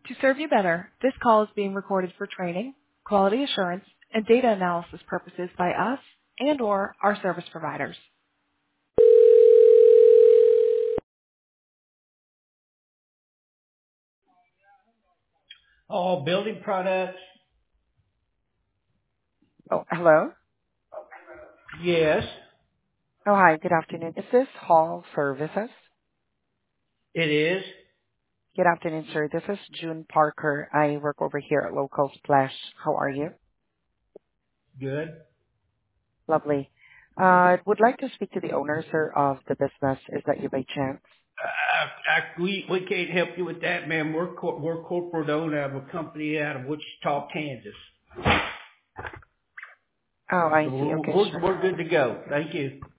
To serve you better, this call is being recorded for training, quality assurance, and data analysis purposes by us and/or our service providers. All building products? Oh, hello. Yes, Oh, hi. Good afternoon. Is this Hall Services? it is. Good afternoon, sir. This is June Parker. I work over here at Local Splash. How are you? Good. Lovely. Would like to speak to the owner, sir, of the business. Is that you by chance? We can't help you with that, man. We're corporate owned out of a company out of Wichita, Kansas. Oh, I So see. Okay, we're sure. we're good to go. Thank you.